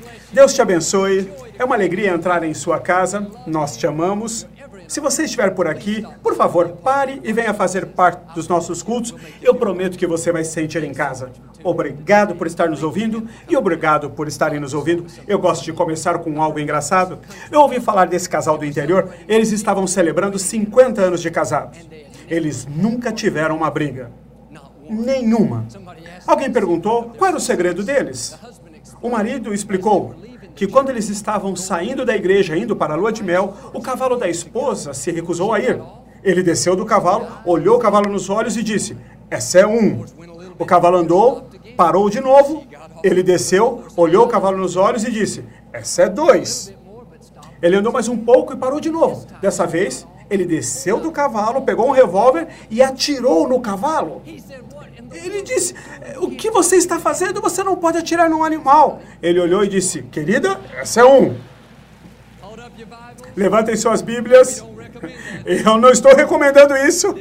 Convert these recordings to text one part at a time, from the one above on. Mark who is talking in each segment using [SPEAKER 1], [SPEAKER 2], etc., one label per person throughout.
[SPEAKER 1] Deus te abençoe. É uma alegria entrar em sua casa. Nós te amamos. Se você estiver por aqui, por favor, pare e venha fazer parte dos nossos cultos. Eu prometo que você vai se sentir em casa. Obrigado por estar nos ouvindo e obrigado por estarem nos ouvindo. Eu gosto de começar com algo engraçado. Eu ouvi falar desse casal do interior. Eles estavam celebrando 50 anos de casados. Eles nunca tiveram uma briga. Nenhuma. Alguém perguntou qual era o segredo deles. O marido explicou que quando eles estavam saindo da igreja, indo para a lua de mel, o cavalo da esposa se recusou a ir. Ele desceu do cavalo, olhou o cavalo nos olhos e disse, essa é um. O cavalo andou, parou de novo, ele desceu, olhou o cavalo nos olhos e disse, essa é dois. Ele andou mais um pouco e parou de novo. Dessa vez, ele desceu do cavalo, pegou um revólver e atirou no cavalo. Ele disse, o que você está fazendo? Você não pode atirar num animal. Ele olhou e disse, querida, essa é um. Levantem suas Bíblias. Eu não estou recomendando isso.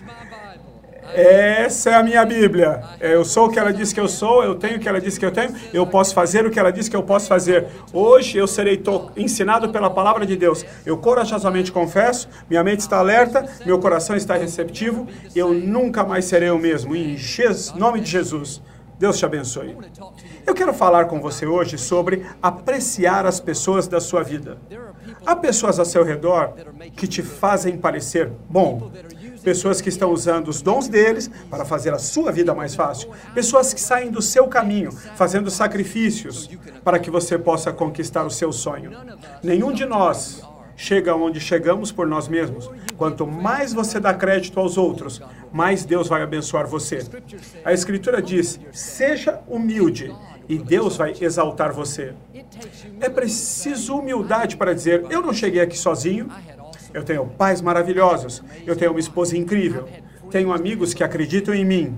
[SPEAKER 1] Essa é a minha Bíblia. Eu sou o que ela diz que eu sou, eu tenho o que ela diz que eu tenho, eu posso fazer o que ela diz que eu posso fazer. Hoje eu serei ensinado pela palavra de Deus. Eu corajosamente confesso, minha mente está alerta, meu coração está receptivo, eu nunca mais serei o mesmo. Em nome de Jesus, Deus te abençoe. Eu quero falar com você hoje sobre apreciar as pessoas da sua vida. Há pessoas ao seu redor que te fazem parecer bom. Pessoas que estão usando os dons deles para fazer a sua vida mais fácil. Pessoas que saem do seu caminho, fazendo sacrifícios para que você possa conquistar o seu sonho. Nenhum de nós chega onde chegamos por nós mesmos. Quanto mais você dá crédito aos outros, mais Deus vai abençoar você. A Escritura diz, seja humilde e Deus vai exaltar você. É preciso humildade para dizer, eu não cheguei aqui sozinho. Eu tenho pais maravilhosos, eu tenho uma esposa incrível, tenho amigos que acreditam em mim.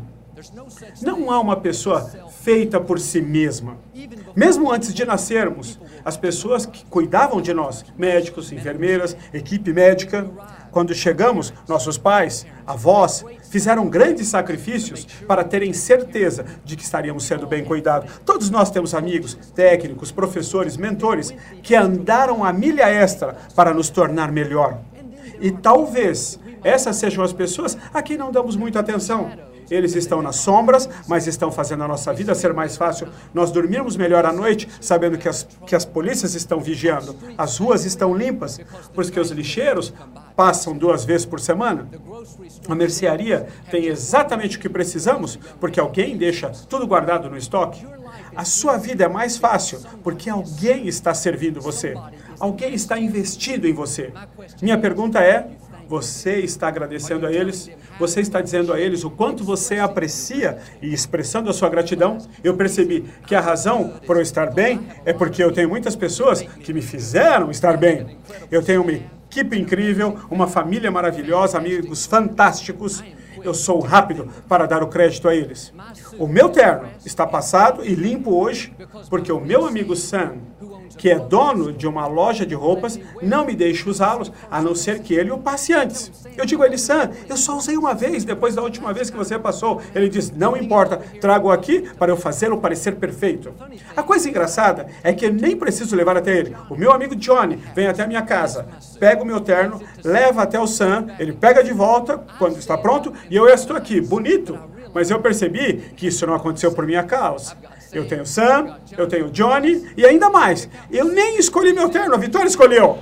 [SPEAKER 1] Não há uma pessoa feita por si mesma. Mesmo antes de nascermos, as pessoas que cuidavam de nós, médicos, enfermeiras, equipe médica, quando chegamos, nossos pais, avós, fizeram grandes sacrifícios para terem certeza de que estaríamos sendo bem cuidados. Todos nós temos amigos, técnicos, professores, mentores, que andaram a milha extra para nos tornar melhor. E talvez essas sejam as pessoas a quem não damos muita atenção. Eles estão nas sombras, mas estão fazendo a nossa vida ser mais fácil. Nós dormirmos melhor à noite, sabendo que as polícias estão vigiando. As ruas estão limpas, porque os lixeiros passam 2 vezes por semana. A mercearia tem exatamente o que precisamos, porque alguém deixa tudo guardado no estoque. A sua vida é mais fácil, porque alguém está servindo você. Alguém está investido em você. Minha pergunta é, você está agradecendo a eles? Você está dizendo a eles o quanto você aprecia e expressando a sua gratidão? Eu percebi que a razão por eu estar bem é porque eu tenho muitas pessoas que me fizeram estar bem. Eu tenho uma equipe incrível, uma família maravilhosa, amigos fantásticos. Eu sou rápido para dar o crédito a eles. O meu terno está passado e limpo hoje porque o meu amigo Sam, que é dono de uma loja de roupas, não me deixa usá-los, a não ser que ele o passe antes. Eu digo a ele, Sam, eu só usei uma vez, depois da última vez que você passou. Ele diz, não importa, trago aqui para eu fazê-lo parecer perfeito. A coisa engraçada é que eu nem preciso levar até ele. O meu amigo Johnny vem até a minha casa, pega o meu terno, leva até o Sam, ele pega de volta quando está pronto e eu estou aqui, bonito. Mas eu percebi que isso não aconteceu por minha causa. Eu tenho Sam, eu tenho Johnny e ainda mais. Eu nem escolhi meu terno, a Vitória escolheu.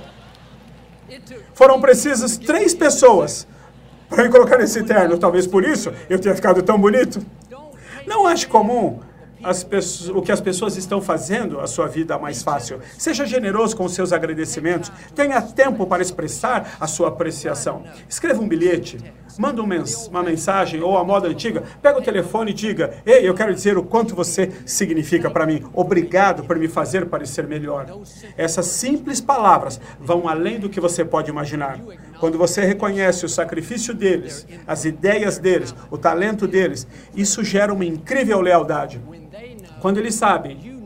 [SPEAKER 1] Foram precisas 3 pessoas para me colocar nesse terno. Talvez por isso eu tenha ficado tão bonito. Não ache comum o que as pessoas estão fazendo a sua vida mais fácil. Seja generoso com os seus agradecimentos. Tenha tempo para expressar a sua apreciação. Escreva um bilhete. Manda uma mensagem ou a moda antiga. Pega o telefone e diga, ei, eu quero dizer o quanto você significa para mim. Obrigado por me fazer parecer melhor. Essas simples palavras vão além do que você pode imaginar. Quando você reconhece o sacrifício deles, as ideias deles, o talento deles, isso gera uma incrível lealdade. Quando eles sabem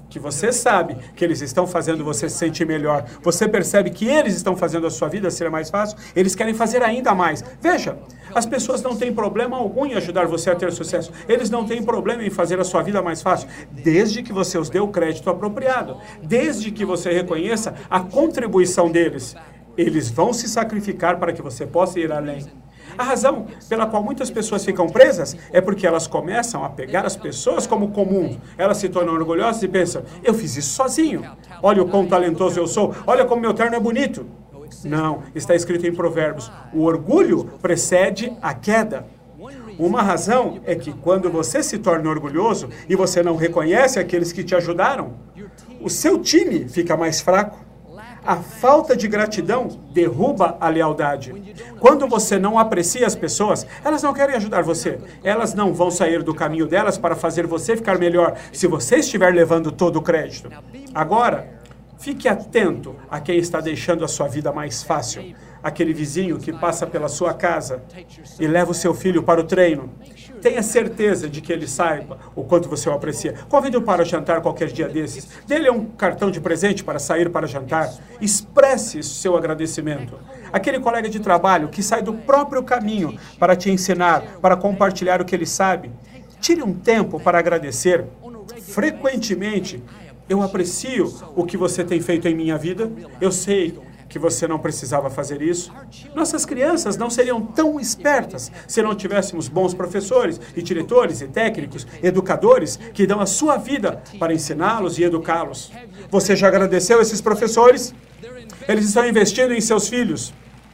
[SPEAKER 1] que você sabe que eles estão fazendo você se sentir melhor, você percebe que eles estão fazendo a sua vida ser mais fácil, eles querem fazer ainda mais. Veja, as pessoas não têm problema algum em ajudar você a ter sucesso. Eles não têm problema em fazer a sua vida mais fácil, desde que você os dê o crédito apropriado, desde que você reconheça a contribuição deles. Eles vão se sacrificar para que você possa ir além. A razão pela qual muitas pessoas ficam presas é porque elas começam a pegar as pessoas como comum. Elas se tornam orgulhosas e pensam, eu fiz isso sozinho. Olha o quão talentoso eu sou. Olha como meu terno é bonito. Não, está escrito em Provérbios. O orgulho precede a queda. Uma razão é que quando você se torna orgulhoso e você não reconhece aqueles que te ajudaram, o seu time fica mais fraco. A falta de gratidão derruba a lealdade. Quando você não aprecia as pessoas, elas não querem ajudar você. Elas não vão sair do caminho delas para fazer você ficar melhor se você estiver levando todo o crédito. Agora, fique atento a quem está deixando a sua vida mais fácil. Aquele vizinho que passa pela sua casa e leva o seu filho para o treino. Tenha certeza de que ele saiba o quanto você o aprecia. Convide-o para jantar qualquer dia desses. Dê-lhe um cartão de presente para sair para jantar. Expresse seu agradecimento. Aquele colega de trabalho que sai do próprio caminho para te ensinar, para compartilhar o que ele sabe. Tire um tempo para agradecer. Frequentemente, eu aprecio o que você tem feito em minha vida. Eu sei que você não precisava fazer isso. Nossas crianças não seriam tão espertas se não tivéssemos bons professores e diretores e técnicos, educadores que dão a sua vida para ensiná-los e educá-los. Você já agradeceu esses professores? Eles estão investindo em seus filhos.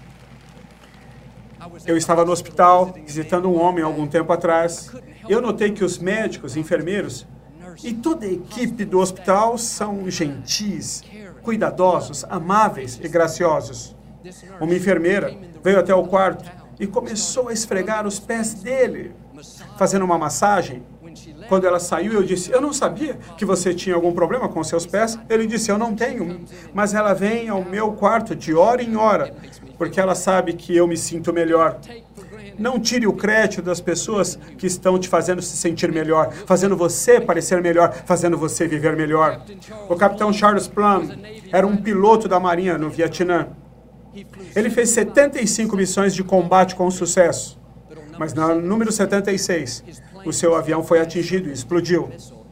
[SPEAKER 1] Eu estava no hospital visitando um homem há algum tempo atrás. Eu notei que os médicos, enfermeiros e toda a equipe do hospital são gentis, cuidadosos, amáveis e graciosos. Uma enfermeira veio até o quarto e começou a esfregar os pés dele, fazendo uma massagem. Quando ela saiu, eu disse, eu não sabia que você tinha algum problema com seus pés. Ele disse, eu não tenho, mas ela vem ao meu quarto de hora em hora, porque ela sabe que eu me sinto melhor. Não tire o crédito das pessoas que estão te fazendo se sentir melhor, fazendo você parecer melhor, fazendo você viver melhor. O capitão Charles Plumb era um piloto da Marinha no Vietnã. Ele fez 75 missões de combate com sucesso, mas na número 76, o seu avião foi atingido e explodiu.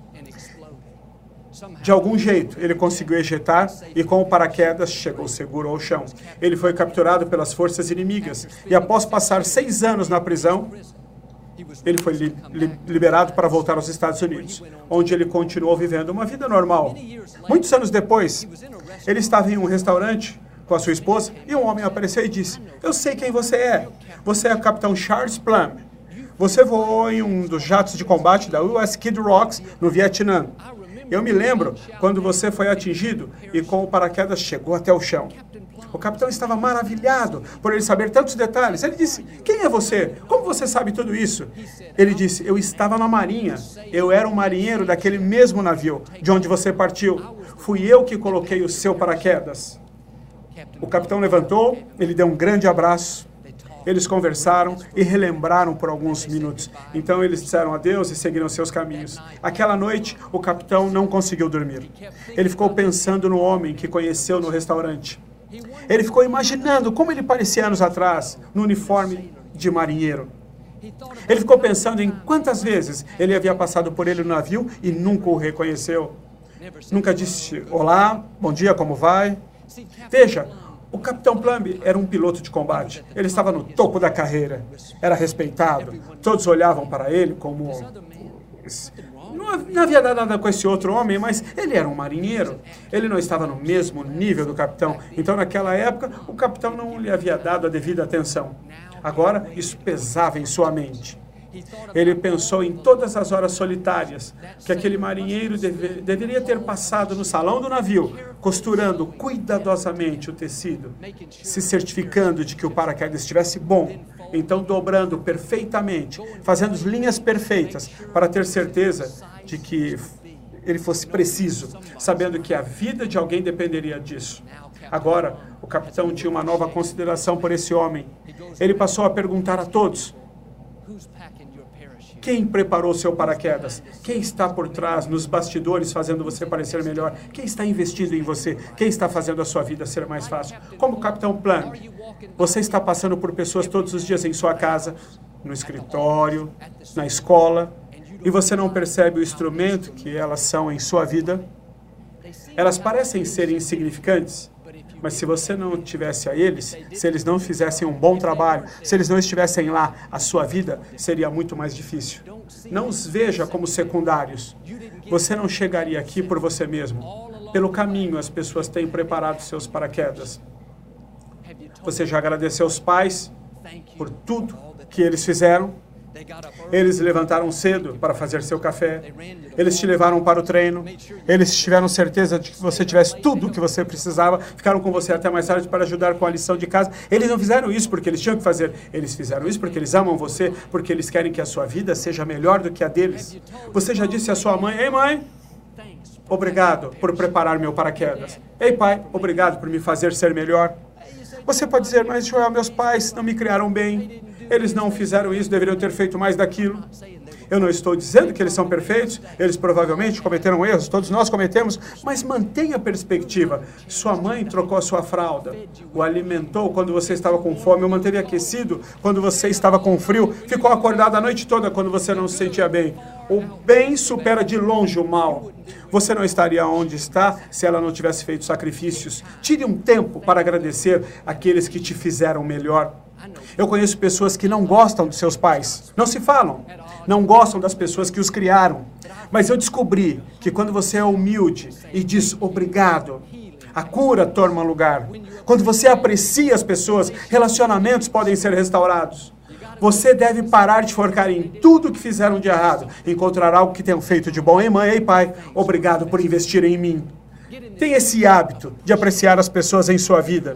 [SPEAKER 1] De algum jeito, ele conseguiu ejetar e com o paraquedas chegou seguro ao chão. Ele foi capturado pelas forças inimigas e após passar 6 anos na prisão, ele foi liberado para voltar aos Estados Unidos, onde ele continuou vivendo uma vida normal. Muitos anos depois, ele estava em um restaurante com a sua esposa e um homem apareceu e disse, eu sei quem você é. Você é o capitão Charles Plumb. Você voou em um dos jatos de combate da U.S. Kid Rocks no Vietnã. Eu me lembro quando você foi atingido e com o paraquedas chegou até o chão. O capitão estava maravilhado por ele saber tantos detalhes. Ele disse, quem é você? Como você sabe tudo isso? Ele disse, eu estava na marinha. Eu era um marinheiro daquele mesmo navio de onde você partiu. Fui eu que coloquei o seu paraquedas. O capitão levantou, ele deu um grande abraço. Eles conversaram e relembraram por alguns minutos. Então eles disseram adeus e seguiram seus caminhos. Aquela noite, o capitão não conseguiu dormir. Ele ficou pensando no homem que conheceu no restaurante. Ele ficou imaginando como ele parecia anos atrás, no uniforme de marinheiro. Ele ficou pensando em quantas vezes ele havia passado por ele no navio e nunca o reconheceu. Nunca disse, olá, bom dia, como vai? Veja, o capitão Plumb era um piloto de combate. Ele estava no topo da carreira. Era respeitado. Todos olhavam para ele como... Não havia nada com esse outro homem, mas ele era um marinheiro. Ele não estava no mesmo nível do capitão. Então, naquela época, o capitão não lhe havia dado a devida atenção. Agora, isso pesava em sua mente. Ele pensou em todas as horas solitárias que aquele marinheiro deveria ter passado no salão do navio, costurando cuidadosamente o tecido, se certificando de que o paraquedas estivesse bom, então dobrando perfeitamente, fazendo linhas perfeitas para ter certeza de que ele fosse preciso, sabendo que a vida de alguém dependeria disso. Agora, o capitão tinha uma nova consideração por esse homem. Ele passou a perguntar a todos, Quem preparou o seu paraquedas? Quem está por trás, nos bastidores, fazendo você parecer melhor? Quem está investindo em você? Quem está fazendo a sua vida ser mais fácil? Como o Capitão Planck, você está passando por pessoas todos os dias em sua casa, no escritório, na escola, e você não percebe o instrumento que elas são em sua vida? Elas parecem ser insignificantes, mas se você não tivesse a eles, se eles não fizessem um bom trabalho, se eles não estivessem lá, a sua vida seria muito mais difícil. Não os veja como secundários. Você não chegaria aqui por você mesmo. Pelo caminho, as pessoas têm preparado seus paraquedas. Você já agradeceu aos pais por tudo que eles fizeram? Eles levantaram cedo para fazer seu café. Eles te levaram para o treino. Eles tiveram certeza de que você tivesse tudo o que você precisava. Ficaram com você até mais tarde para ajudar com a lição de casa. Eles não fizeram isso porque eles tinham que fazer. Eles fizeram isso porque eles amam você, porque eles querem que a sua vida seja melhor do que a deles. Você já disse à sua mãe: ei, mãe, obrigado por preparar meu paraquedas. Ei, pai, obrigado por me fazer ser melhor. Você pode dizer: mas Joel, meus pais não me criaram bem. Eles não fizeram isso, deveriam ter feito mais daquilo. Eu não estou dizendo que eles são perfeitos, eles provavelmente cometeram erros, todos nós cometemos, mas mantenha a perspectiva. Sua mãe trocou a sua fralda, o alimentou quando você estava com fome, o manteve aquecido quando você estava com frio, ficou acordado a noite toda quando você não se sentia bem. O bem supera de longe o mal. Você não estaria onde está se ela não tivesse feito sacrifícios. Tire um tempo para agradecer aqueles que te fizeram melhor. Eu conheço pessoas que não gostam dos seus pais, não se falam, não gostam das pessoas que os criaram. Mas eu descobri que quando você é humilde e diz obrigado, a cura toma lugar. Quando você aprecia as pessoas, relacionamentos podem ser restaurados. Você deve parar de focar em tudo que fizeram de errado, encontrar algo que tenham feito de bom. Ei, mãe, ei, pai, obrigado por investir em mim. Tenha esse hábito de apreciar as pessoas em sua vida.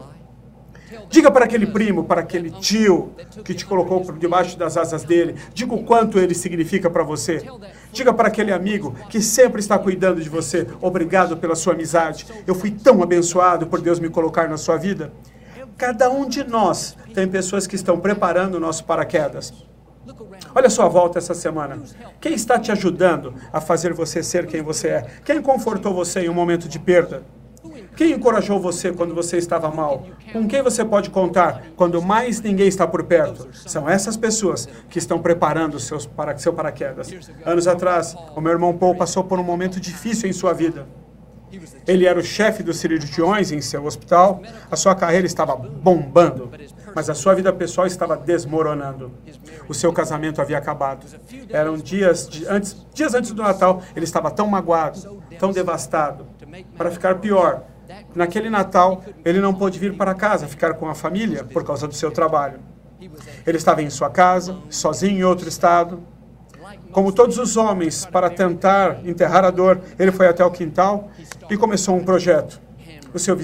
[SPEAKER 1] Diga para aquele primo, para aquele tio que te colocou por debaixo das asas dele, diga o quanto ele significa para você. Diga para aquele amigo que sempre está cuidando de você, obrigado pela sua amizade. Eu fui tão abençoado por Deus me colocar na sua vida. Cada um de nós tem pessoas que estão preparando o nosso paraquedas. Olha a sua volta essa semana. Quem está te ajudando a fazer você ser quem você é? Quem confortou você em um momento de perda? Quem encorajou você quando você estava mal? Com quem você pode contar quando mais ninguém está por perto? São essas pessoas que estão preparando seu paraquedas. Anos atrás, o meu irmão Paul passou por um momento difícil em sua vida. Ele era o chefe dos cirurgiões em seu hospital, a sua carreira estava bombando, mas a sua vida pessoal estava desmoronando. O seu casamento havia acabado. Eram dias antes do Natal, ele estava tão magoado, tão devastado. Para ficar pior, naquele Natal, ele não pôde vir para casa, ficar com a família por causa do seu trabalho. Ele estava em sua casa, sozinho em outro estado. Como todos os homens, para tentar enterrar a dor, ele foi até o quintal e começou um projeto. O seu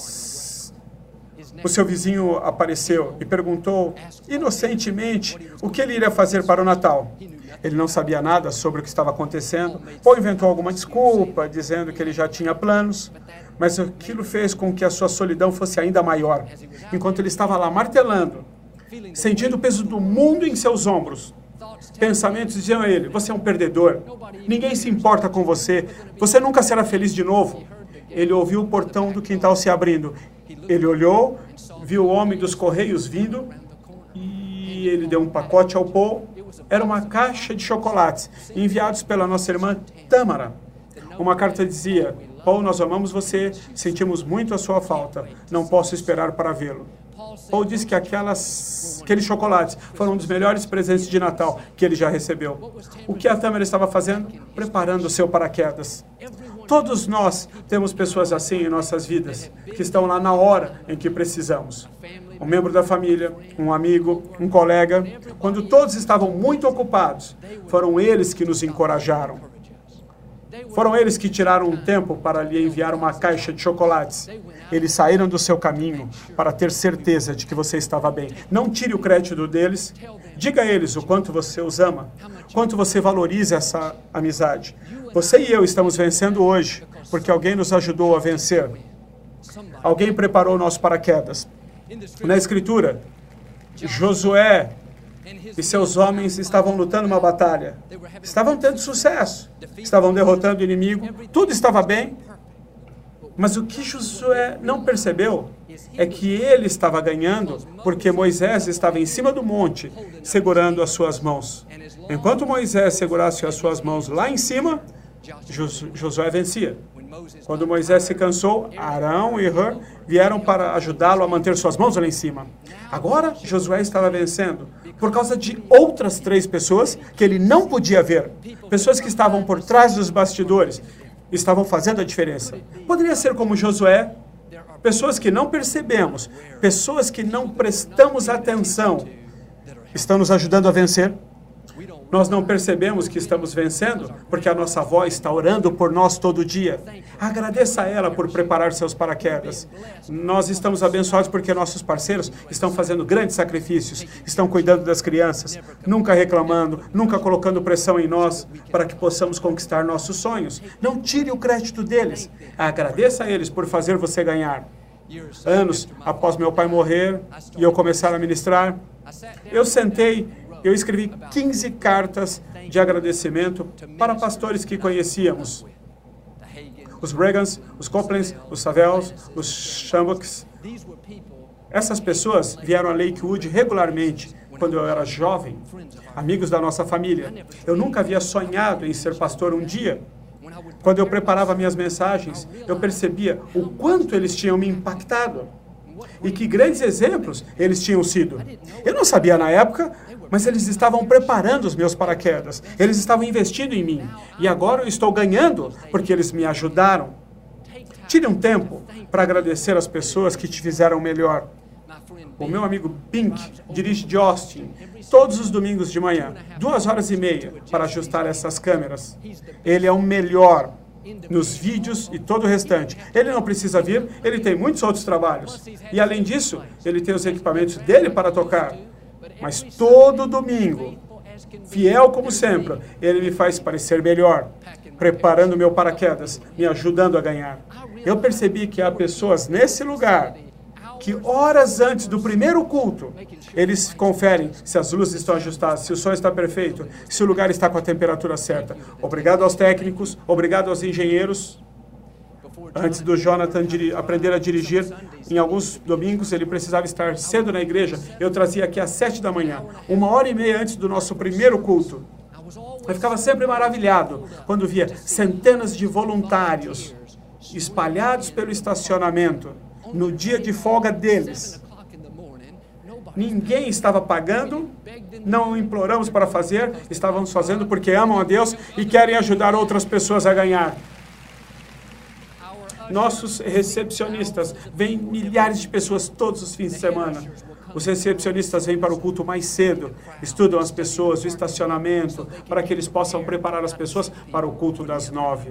[SPEAKER 1] vizinho apareceu e perguntou inocentemente o que ele iria fazer para o Natal. Ele não sabia nada sobre o que estava acontecendo, ou inventou alguma desculpa, dizendo que ele já tinha planos, mas aquilo fez com que a sua solidão fosse ainda maior. Enquanto ele estava lá martelando, sentindo o peso do mundo em seus ombros, pensamentos diziam a ele: você é um perdedor, ninguém se importa com você, você nunca será feliz de novo. Ele ouviu o portão do quintal se abrindo. Ele olhou, viu o homem dos correios vindo e ele deu um pacote ao Paul. Era uma caixa de chocolates enviados pela nossa irmã Tamara. Uma carta dizia: Paul, nós amamos você, sentimos muito a sua falta, não posso esperar para vê-lo. Paul disse que aqueles chocolates foram um dos melhores presentes de Natal que ele já recebeu. O que a Tamara estava fazendo? Preparando o seu paraquedas. Todos nós temos pessoas assim em nossas vidas, que estão lá na hora em que precisamos. Um membro da família, um amigo, um colega. Quando todos estavam muito ocupados, foram eles que nos encorajaram. Foram eles que tiraram um tempo para lhe enviar uma caixa de chocolates. Eles saíram do seu caminho para ter certeza de que você estava bem. Não tire o crédito deles. Diga a eles o quanto você os ama, quanto você valoriza essa amizade. Você e eu estamos vencendo hoje porque alguém nos ajudou a vencer. Alguém preparou o nosso paraquedas. Na Escritura, Josué E seus homens estavam lutando uma batalha. Estavam tendo sucesso. Estavam derrotando o inimigo. Tudo estava bem. Mas o que Josué não percebeu é que ele estava ganhando porque Moisés estava em cima do monte, segurando as suas mãos. Enquanto Moisés segurasse as suas mãos lá em cima, Josué vencia. Quando Moisés se cansou, Arão e Hur vieram para ajudá-lo a manter suas mãos lá em cima. Agora, Josué estava vencendo por causa de outras 3 pessoas que ele não podia ver. Pessoas que estavam por trás dos bastidores, estavam fazendo a diferença. Poderia ser como Josué, pessoas que não percebemos, pessoas que não prestamos atenção, estão nos ajudando a vencer. Nós não percebemos que estamos vencendo porque a nossa avó está orando por nós todo dia. Agradeça a ela por preparar seus paraquedas. Nós estamos abençoados porque nossos parceiros estão fazendo grandes sacrifícios, estão cuidando das crianças, nunca reclamando, nunca colocando pressão em nós para que possamos conquistar nossos sonhos. Não tire o crédito deles. Agradeça a eles por fazer você ganhar. Anos após meu pai morrer e eu começar a ministrar, eu escrevi 15 cartas de agradecimento para pastores que conhecíamos. Os Regans, os Coplans, os Savels, os Shambucks. Essas pessoas vieram a Lakewood regularmente quando eu era jovem, amigos da nossa família. Eu nunca havia sonhado em ser pastor um dia. Quando eu preparava minhas mensagens, eu percebia o quanto eles tinham me impactado. E que grandes exemplos eles tinham sido. Eu não sabia na época, mas eles estavam preparando os meus paraquedas. Eles estavam investindo em mim. E agora eu estou ganhando porque eles me ajudaram. Tire um tempo para agradecer as pessoas que te fizeram melhor. O meu amigo Pink dirige de Austin todos os domingos de manhã, 2h30 para ajustar essas câmeras. Ele é o melhor nos vídeos e todo o restante. Ele não precisa vir, ele tem muitos outros trabalhos. E além disso, ele tem os equipamentos dele para tocar. Mas todo domingo, fiel como sempre, ele me faz parecer melhor, preparando meu paraquedas, me ajudando a ganhar. Eu percebi que há pessoas nesse lugar que horas antes do primeiro culto, eles conferem se as luzes estão ajustadas, se o som está perfeito, se o lugar está com a temperatura certa. Obrigado aos técnicos, obrigado aos engenheiros. Antes do Jonathan aprender a dirigir, em alguns domingos ele precisava estar cedo na igreja. Eu trazia aqui às 7 da manhã, 1h30 antes do nosso primeiro culto. Eu ficava sempre maravilhado quando via centenas de voluntários espalhados pelo estacionamento no dia de folga deles. Ninguém estava pagando, não imploramos para fazer, estávamos fazendo porque amam a Deus e querem ajudar outras pessoas a ganhar. Nossos recepcionistas, vêm milhares de pessoas todos os fins de semana. Os recepcionistas vêm para o culto mais cedo, estudam as pessoas, o estacionamento, para que eles possam preparar as pessoas para o culto das 9.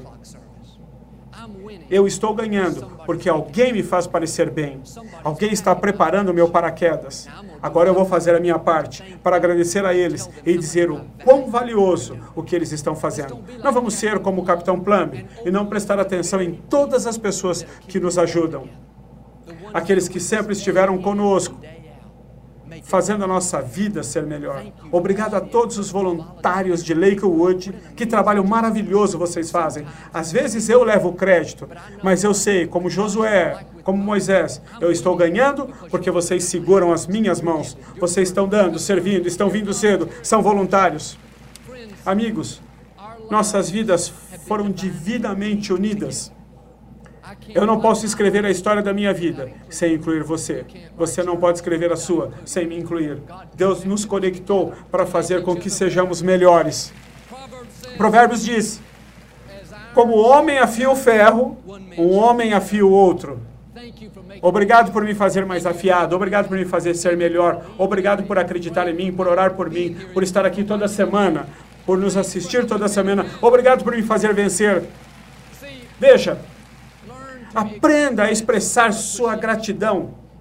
[SPEAKER 1] Eu estou ganhando porque alguém me faz parecer bem. Alguém está preparando o meu paraquedas. Agora eu vou fazer a minha parte para agradecer a eles e dizer o quão valioso o que eles estão fazendo. Não vamos ser como o Capitão Plumb e não prestar atenção em todas as pessoas que nos ajudam. Aqueles que sempre estiveram conosco, fazendo a nossa vida ser melhor. Obrigado a todos os voluntários de Lakewood, que trabalho maravilhoso vocês fazem. Às vezes eu levo o crédito, mas eu sei, como Josué, como Moisés, eu estou ganhando porque vocês seguram as minhas mãos. Vocês estão dando, servindo, estão vindo cedo, são voluntários. Amigos, nossas vidas foram divinamente unidas. Eu não posso escrever a história da minha vida sem incluir você. Você não pode escrever a sua sem me incluir. Deus nos conectou para fazer com que sejamos melhores. Provérbios diz: como o homem afia o ferro, um homem afia o outro. Obrigado por me fazer mais afiado. Obrigado por me fazer ser melhor. Obrigado por acreditar em mim, por orar por mim, por estar aqui toda semana, por nos assistir toda semana. Obrigado por me fazer vencer. Veja, aprenda a expressar sua gratidão.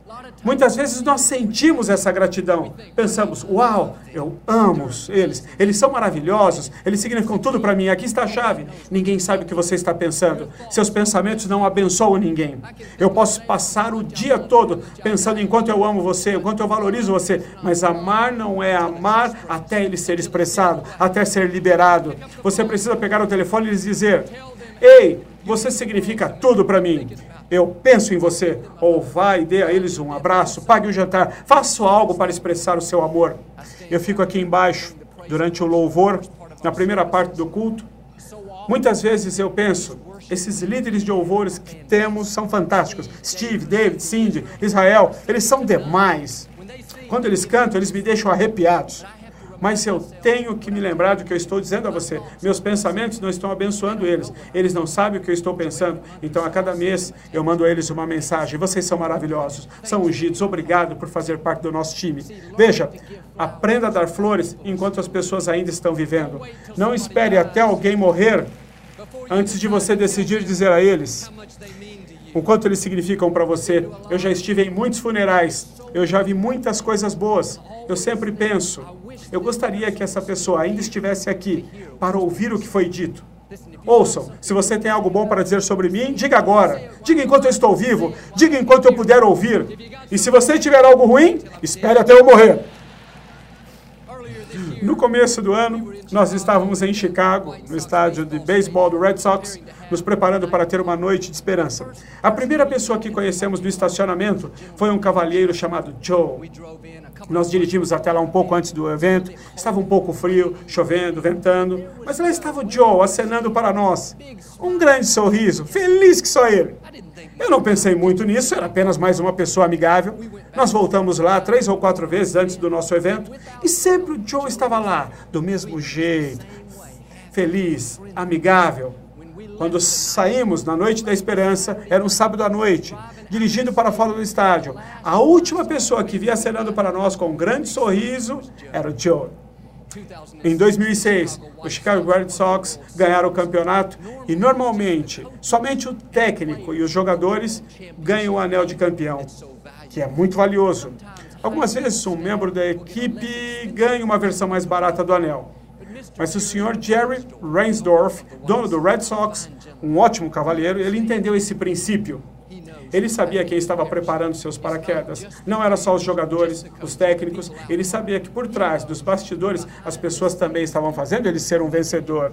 [SPEAKER 1] Muitas vezes nós sentimos essa gratidão. Pensamos, uau, eu amo eles. Eles são maravilhosos. Eles significam tudo para mim. Aqui está a chave. Ninguém sabe o que você está pensando. Seus pensamentos não abençoam ninguém. Eu posso passar o dia todo pensando em quanto eu amo você, em quanto eu valorizo você. Mas amar não é amar até ele ser expressado, até ser liberado. Você precisa pegar o telefone e lhes dizer, ei, você significa tudo para mim. Eu penso em você. Ou vá e dê a eles um abraço, pague o jantar, faça algo para expressar o seu amor. Eu fico aqui embaixo, durante o louvor, na primeira parte do culto. Muitas vezes eu penso, esses líderes de louvores que temos são fantásticos. Steve, David, Cindy, Israel, eles são demais. Quando eles cantam, eles me deixam arrepiados. Mas eu tenho que me lembrar do que eu estou dizendo a você. Meus pensamentos não estão abençoando eles. Eles não sabem o que eu estou pensando. Então, a cada mês, eu mando a eles uma mensagem. Vocês são maravilhosos, são ungidos. Obrigado por fazer parte do nosso time. Veja, aprenda a dar flores enquanto as pessoas ainda estão vivendo. Não espere até alguém morrer antes de você decidir dizer a eles o quanto eles significam para você. Eu já estive em muitos funerais. Eu já vi muitas coisas boas. Eu sempre penso, eu gostaria que essa pessoa ainda estivesse aqui para ouvir o que foi dito. Ouçam, se você tem algo bom para dizer sobre mim, diga agora. Diga enquanto eu estou vivo. Diga enquanto eu puder ouvir. E se você tiver algo ruim, espere até eu morrer. No começo do ano, nós estávamos em Chicago, no estádio de beisebol do Red Sox, nos preparando para ter uma noite de esperança. A primeira pessoa que conhecemos no estacionamento foi um cavalheiro chamado Joe. Nós dirigimos até lá um pouco antes do evento, estava um pouco frio, chovendo, ventando, mas lá estava o Joe acenando para nós. Um grande sorriso, feliz que só ele. Eu não pensei muito nisso, era apenas mais uma pessoa amigável. Nós voltamos lá 3 ou 4 vezes antes do nosso evento e sempre o Joe estava lá, do mesmo jeito, feliz, amigável. Quando saímos na Noite da Esperança, era um sábado à noite, dirigindo para fora do estádio. A última pessoa que via acenando para nós com um grande sorriso era o Joe. Em 2006, os Chicago Red Sox ganharam o campeonato e, normalmente, somente o técnico e os jogadores ganham o anel de campeão, que é muito valioso. Algumas vezes, um membro da equipe ganha uma versão mais barata do anel. Mas o senhor Jerry Reinsdorf, dono do Red Sox, um ótimo cavalheiro, ele entendeu esse princípio. Ele sabia quem estava preparando seus paraquedas. Não era só os jogadores, os técnicos. Ele sabia que por trás dos bastidores, as pessoas também estavam fazendo ele ser um vencedor.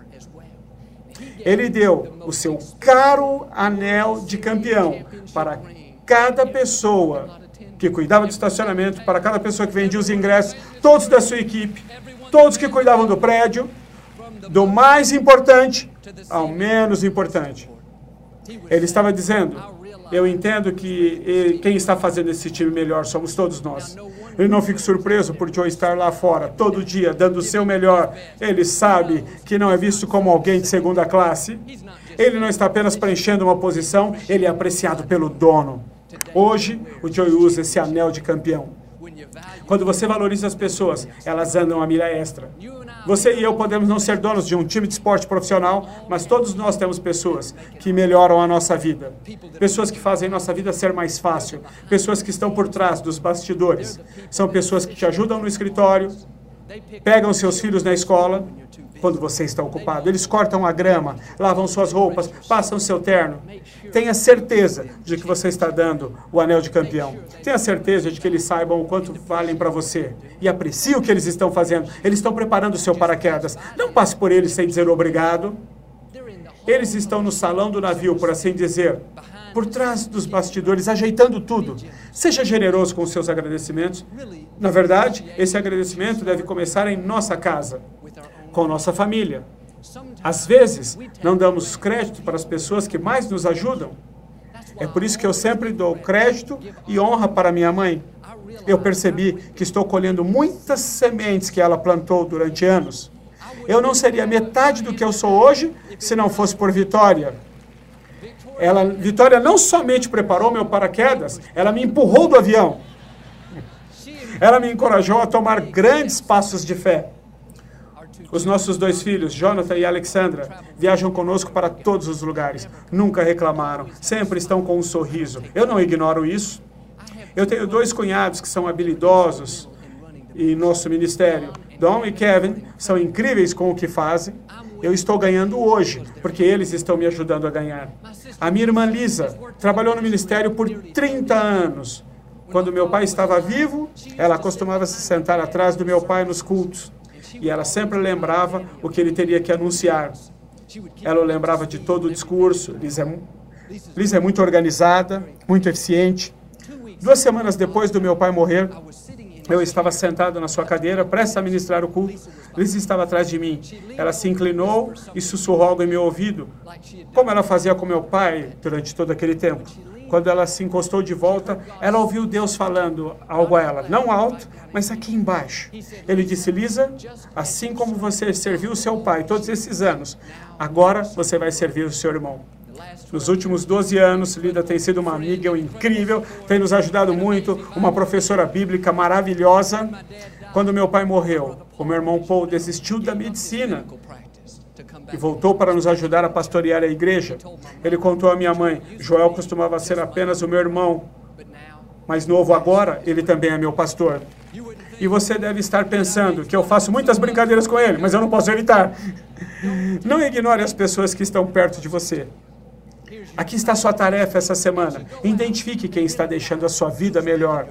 [SPEAKER 1] Ele deu o seu caro anel de campeão para cada pessoa que cuidava do estacionamento, para cada pessoa que vendia os ingressos, todos da sua equipe, todos que cuidavam do prédio, do mais importante ao menos importante. Ele estava dizendo, eu entendo que quem está fazendo esse time melhor somos todos nós. Eu não fico surpreso por Joe estar lá fora, todo dia, dando o seu melhor. Ele sabe que não é visto como alguém de segunda classe. Ele não está apenas preenchendo uma posição, ele é apreciado pelo dono. Hoje, o Joe usa esse anel de campeão. Quando você valoriza as pessoas, elas andam a milha extra. Você e eu podemos não ser donos de um time de esporte profissional, mas todos nós temos pessoas que melhoram a nossa vida. Pessoas que fazem nossa vida ser mais fácil. Pessoas que estão por trás dos bastidores. São pessoas que te ajudam no escritório, pegam seus filhos na escola, quando você está ocupado. Eles cortam a grama, lavam suas roupas, passam seu terno. Tenha certeza de que você está dando o anel de campeão. Tenha certeza de que eles saibam o quanto valem para você. E aprecie o que eles estão fazendo. Eles estão preparando o seu paraquedas. Não passe por eles sem dizer obrigado. Eles estão no salão do navio, por assim dizer, por trás dos bastidores, ajeitando tudo. Seja generoso com os seus agradecimentos. Na verdade, esse agradecimento deve começar em nossa casa, com nossa família. Às vezes, não damos crédito para as pessoas que mais nos ajudam. É por isso que eu sempre dou crédito e honra para minha mãe. Eu percebi que estou colhendo muitas sementes que ela plantou durante anos. Eu não seria metade do que eu sou hoje se não fosse por Vitória. Vitória não somente preparou meu paraquedas, ela me empurrou do avião. Ela me encorajou a tomar grandes passos de fé. Os nossos 2 filhos, Jonathan e Alexandra, viajam conosco para todos os lugares. Nunca reclamaram, sempre estão com um sorriso. Eu não ignoro isso. Eu tenho 2 cunhados que são habilidosos em nosso ministério. Dom e Kevin são incríveis com o que fazem. Eu estou ganhando hoje, porque eles estão me ajudando a ganhar. A minha irmã Lisa trabalhou no ministério por 30 anos. Quando meu pai estava vivo, ela costumava se sentar atrás do meu pai nos cultos. E ela sempre lembrava o que ele teria que anunciar. Ela lembrava de todo o discurso. Lisa é muito organizada, muito eficiente. 2 semanas depois do meu pai morrer, eu estava sentado na sua cadeira, prestes a ministrar o culto. Lisa estava atrás de mim. Ela se inclinou e sussurrou algo em meu ouvido, como ela fazia com meu pai durante todo aquele tempo. Quando ela se encostou de volta, ela ouviu Deus falando algo a ela, não alto, mas aqui embaixo. Ele disse, Lisa, assim como você serviu o seu pai todos esses anos, agora você vai servir o seu irmão. Nos últimos 12 anos, Lida tem sido uma amiga incrível, tem nos ajudado muito, uma professora bíblica maravilhosa. Quando meu pai morreu, o meu irmão Paul desistiu da medicina e voltou para nos ajudar a pastorear a igreja. Ele contou à minha mãe, Joel costumava ser apenas o meu irmão, mais novo agora, ele também é meu pastor. E você deve estar pensando que eu faço muitas brincadeiras com ele, mas eu não posso evitar. Não ignore as pessoas que estão perto de você. Aqui está a sua tarefa essa semana. Identifique quem está deixando a sua vida melhor.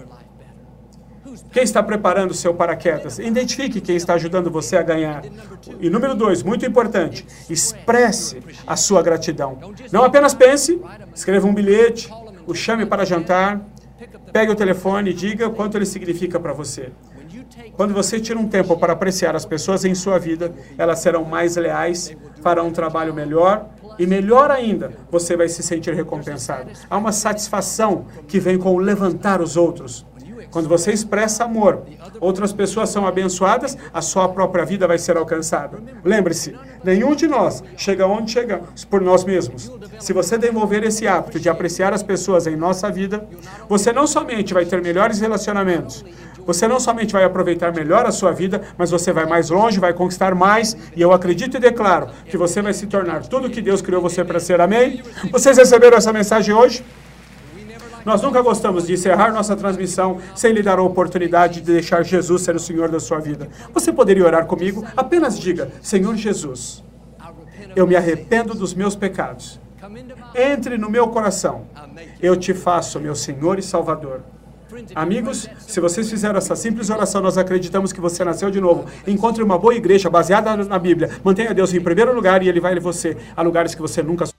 [SPEAKER 1] Quem está preparando o seu paraquedas? Identifique quem está ajudando você a ganhar. E número 2, muito importante, expresse a sua gratidão. Não apenas pense, escreva um bilhete, o chame para jantar, pegue o telefone e diga quanto ele significa para você. Quando você tira um tempo para apreciar as pessoas em sua vida, elas serão mais leais, farão um trabalho melhor e melhor ainda, você vai se sentir recompensado. Há uma satisfação que vem com o levantar os outros. Quando você expressa amor, outras pessoas são abençoadas, a sua própria vida vai ser alcançada. Lembre-se, nenhum de nós chega onde chegamos por nós mesmos. Se você desenvolver esse hábito de apreciar as pessoas em nossa vida, você não somente vai ter melhores relacionamentos, você não somente vai aproveitar melhor a sua vida, mas você vai mais longe, vai conquistar mais, e eu acredito e declaro que você vai se tornar tudo o que Deus criou você para ser. Amém? Vocês receberam essa mensagem hoje? Nós nunca gostamos de encerrar nossa transmissão sem lhe dar a oportunidade de deixar Jesus ser o Senhor da sua vida. Você poderia orar comigo? Apenas diga, Senhor Jesus, eu me arrependo dos meus pecados. Entre no meu coração. Eu te faço meu Senhor e Salvador. Amigos, se vocês fizeram essa simples oração, nós acreditamos que você nasceu de novo. Encontre uma boa igreja baseada na Bíblia. Mantenha Deus em primeiro lugar e Ele vai levar você a lugares que você nunca